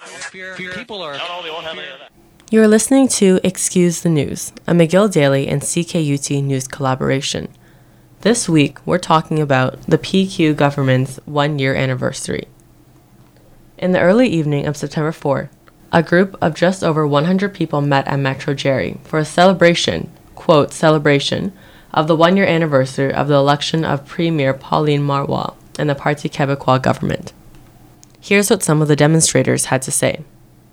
People are... You're listening to Excuse the News, a McGill Daily and CKUT news collaboration. This week, we're talking about the PQ government's one-year anniversary. In the early evening of September 4th, a group of just over 100 people met at Metro Jerry for a celebration, quote, celebration, of the one-year anniversary of the election of Premier Pauline Marois and the Parti Québécois government. Here's what some of the demonstrators had to say.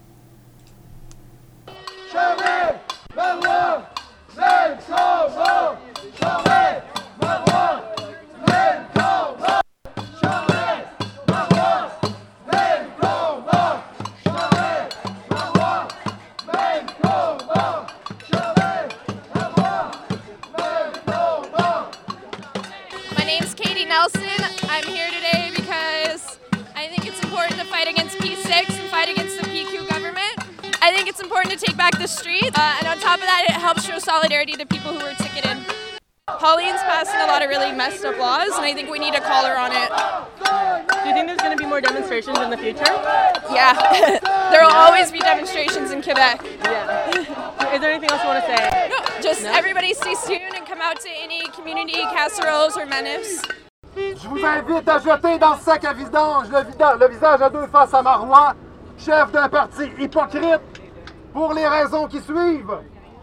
I'm here today because I think it's important to fight against P6 and fight against the PQ government. I think it's important to take back the streets, and on top of that, it helps show solidarity to people who were ticketed. Pauline's passing a lot of really messed up laws, and I think we need to call her on it. Do you think there's going to be more demonstrations in the future? Yeah, there will always be demonstrations in Quebec. Yeah. Is there anything else you want to say? No, just everybody stay tuned and come out to any community casseroles or manifs. Je vous invite à jeter dans le sac à vidange le visage à deux faces à Marois, chef d'un parti hypocrite, pour les raisons qui suivent.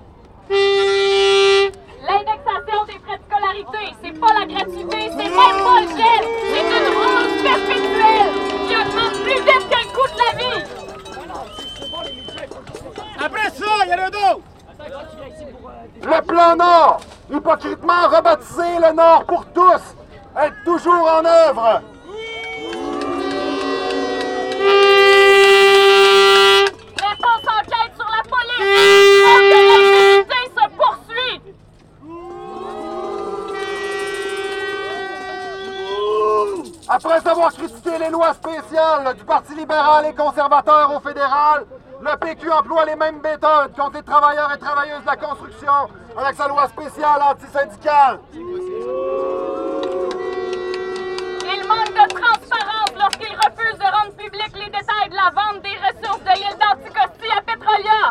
L'indexation des frais de scolarité, c'est pas la gratuité, c'est même pas le gel, c'est une rose perpétuelle qui augmente plus vite que le coût de la vie. Après ça, il y en a d'autres. Le plan Nord, hypocritement rebaptisé le Nord pour tous, est toujours en œuvre. Réponse enquête sur la police, sauf que l'activité se poursuit. Après avoir critiqué les lois spéciales du Parti libéral et conservateur au fédéral, le PQ emploie les mêmes méthodes contre les travailleurs et travailleuses de la construction avec sa loi spéciale antisyndicale. Il manque de transparence lorsqu'il refuse de rendre public les détails de la vente des ressources de l'île d'Anticosti à Petrolia.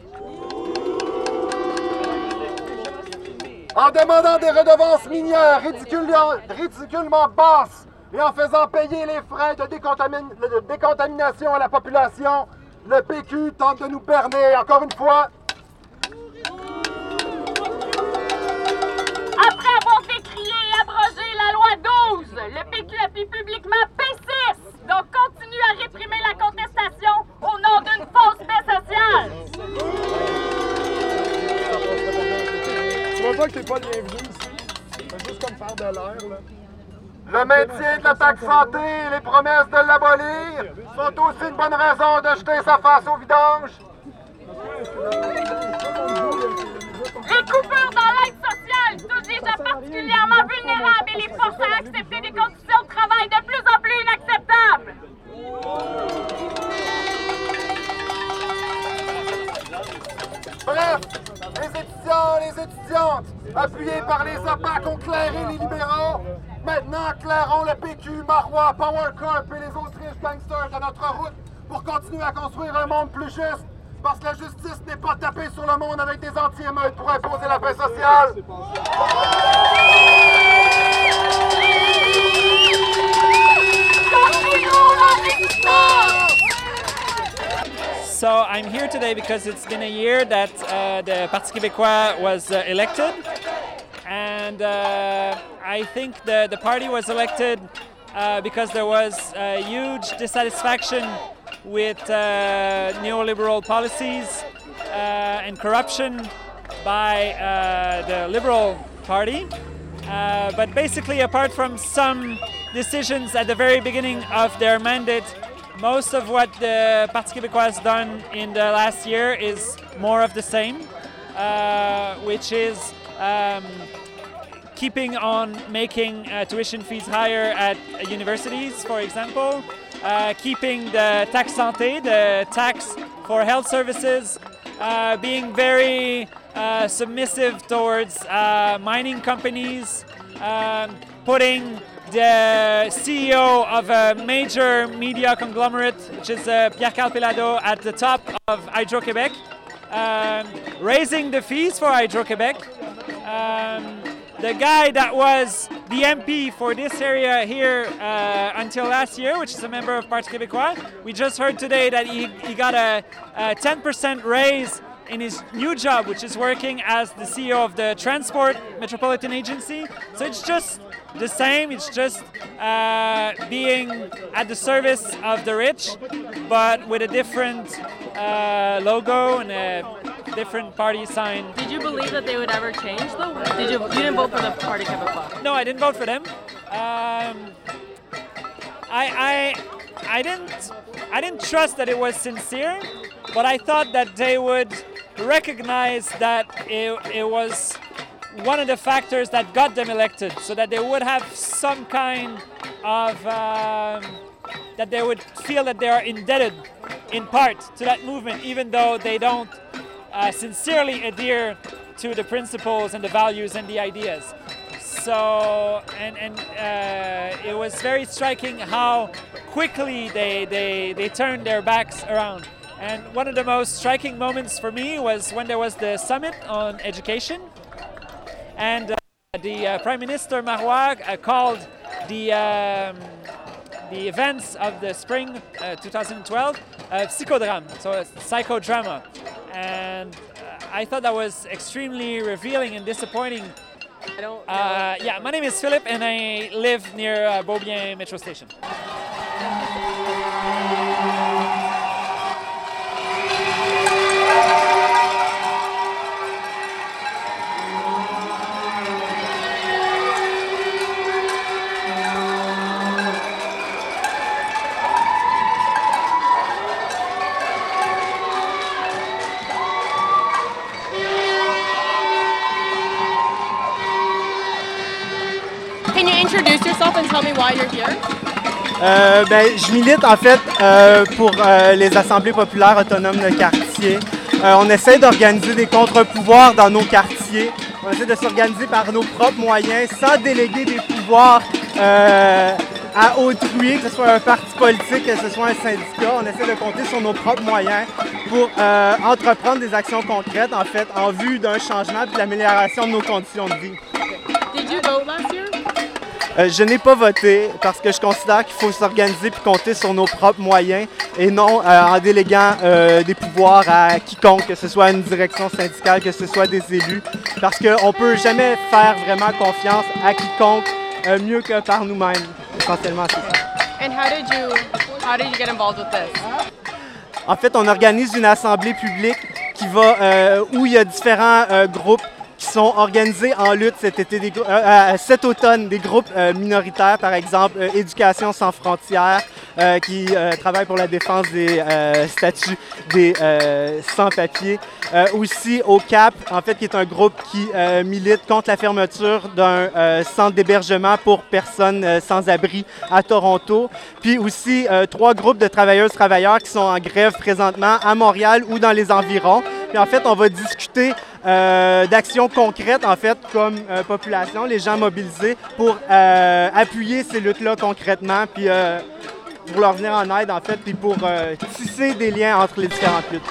En demandant des redevances minières ridiculement basses et en faisant payer les frais de décontamination à la population, le PQ tente de nous berner encore une fois. Après avoir décrié et abrogé la loi 12, le PQ appuie publiquement P6, donc continue à réprimer la contestation au nom d'une fausse paix sociale. Tu vois pas que t'es pas le bienvenu ici? C'est juste comme faire de l'air, là. Le maintien de la taxe santé et les promesses de l'abolir sont aussi une bonne raison de jeter sa face au vidange. Les coupures dans l'aide sociale touchent des gens particulièrement vulnérables et les forcent à accepter des conditions de travail de plus en plus inacceptables. Bref, les étudiants et les étudiantes, appuyés par les opaques, ont clairé les libéraux. Maintenant, clairons le PQ, Marois, Power Corp et les Autriches gangsters de notre route pour continuer à construire un monde plus juste. Parce que la justice n'est pas tapée sur le monde avec des anti-émeutes pour imposer la paix sociale. So I'm here today because it's been a year that the Parti Québécois was elected, and I think the party was elected because there was a huge dissatisfaction with neoliberal policies and corruption by the Liberal Party. But basically, apart from some decisions at the very beginning of their mandate, most of what the Parti Québécois has done in the last year is more of the same, which is keeping on making tuition fees higher at universities, for example, keeping the taxe santé, the tax for health services, being very submissive towards mining companies, putting the CEO of a major media conglomerate, which is Pierre-Carl Pelado, at the top of Hydro-Québec, raising the fees for Hydro-Québec. The guy that was the MP for this area here until last year, which is a member of Parti Québécois, we just heard today that he got a 10% raise in his new job, which is working as the CEO of the Transport Metropolitan Agency. So it's just the same, it's just being at the service of the rich, but with a different logo and a different party sign. Did you believe that they would ever change though? You didn't vote for the Parti Québécois? No, I didn't vote for them. I didn't trust that it was sincere, but I thought that they would recognize that it was one of the factors that got them elected, so that they would have some kind of that they would feel that they are indebted in part to that movement, even though they don't sincerely adhere to the principles and the values and the ideas. So, and it was very striking how quickly they turned their backs around. And one of the most striking moments for me was when there was the summit on education, and the Prime Minister Marois called the events of the spring 2012 psychodrama, so a psychodrama. And I thought that was extremely revealing and disappointing. Yeah, my name is Philip and I live near Beaubien Metro Station. Can you introduce yourself and tell me why you're here? Je milite en fait pour les assemblées populaires autonomes de quartier. On essaie d'organiser des contre-pouvoirs dans nos quartiers. On essaie de s'organiser par nos propres moyens sans déléguer des pouvoirs à autrui, que ce soit un parti politique, que ce soit un syndicat. On essaie de compter sur nos propres moyens pour entreprendre des actions concrètes en fait en vue d'un changement et de l'amélioration de nos conditions de vie. Did you vote last year? Je n'ai pas voté parce que je considère qu'il faut s'organiser et compter sur nos propres moyens et non en déléguant des pouvoirs à quiconque, que ce soit une direction syndicale, que ce soit des élus, parce qu'on ne peut jamais faire vraiment confiance à quiconque mieux que par nous-mêmes. Essentiellement, c'est ça. And how did you get involved with this? En fait, on organise une assemblée publique qui va où il y a différents groupes qui sont organisés en lutte cet automne, des groupes minoritaires, par exemple Éducation sans frontières, qui travaille pour la défense des statuts des sans-papiers. Aussi au CAP, en fait, qui est un groupe qui milite contre la fermeture d'un centre d'hébergement pour personnes sans-abri à Toronto. Puis aussi 3 groupes de travailleuses-travailleurs qui sont en grève présentement à Montréal ou dans les environs. Puis en fait, on va discuter d'actions concrètes, en fait, comme population, les gens mobilisés, pour appuyer ces luttes-là concrètement, puis pour leur venir en aide, en fait, puis pour tisser des liens entre les différentes luttes.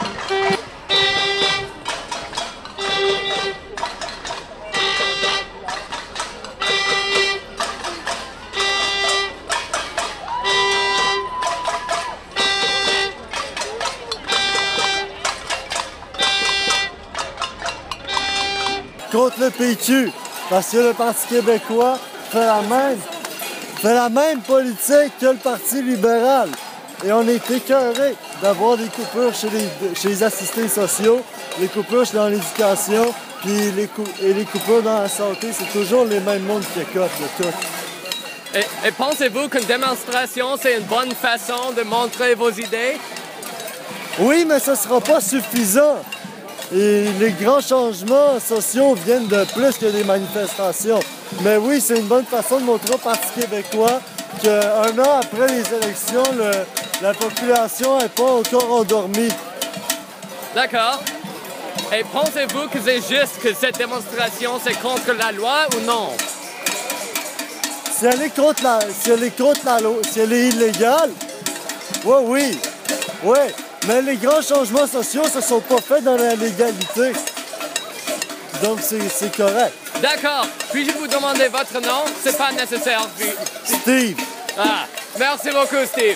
Contre le PQ, parce que le Parti québécois fait la même politique que le Parti libéral. Et on est écœurés d'avoir des coupures chez les assistés sociaux, les coupures dans l'éducation, puis les coupures dans la santé. C'est toujours les mêmes mondes qui écoutent de tout. Et pensez-vous qu'une démonstration, c'est une bonne façon de montrer vos idées? Oui, mais ce ne sera pas suffisant. Et les grands changements sociaux viennent de plus que des manifestations. Mais oui, c'est une bonne façon de montrer au Parti québécois qu'un an après les élections, la population n'est pas encore endormie. D'accord. Et pensez-vous que c'est juste que cette démonstration, c'est contre la loi ou non? Si elle est contre la loi, si elle est illégale, oui. Mais les grands changements sociaux ne se sont pas faits dans la légalité. Donc, c'est correct. D'accord. Puis-je vous demander votre nom? C'est pas nécessaire. Steve. Ah, merci beaucoup, Steve.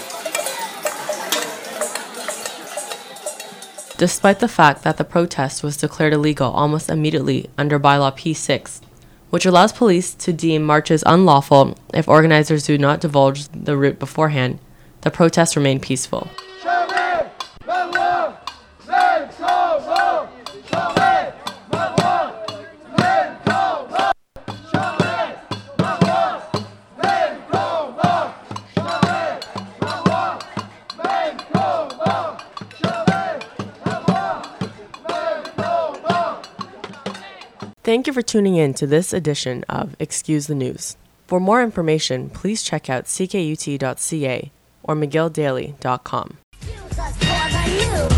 Despite the fact that the protest was declared illegal almost immediately under Bylaw P6, which allows police to deem marches unlawful if organizers do not divulge the route beforehand, the protests remained peaceful. Thank you for tuning in to this edition of Excuse the News. For more information, please check out ckut.ca or mcgilldaily.com.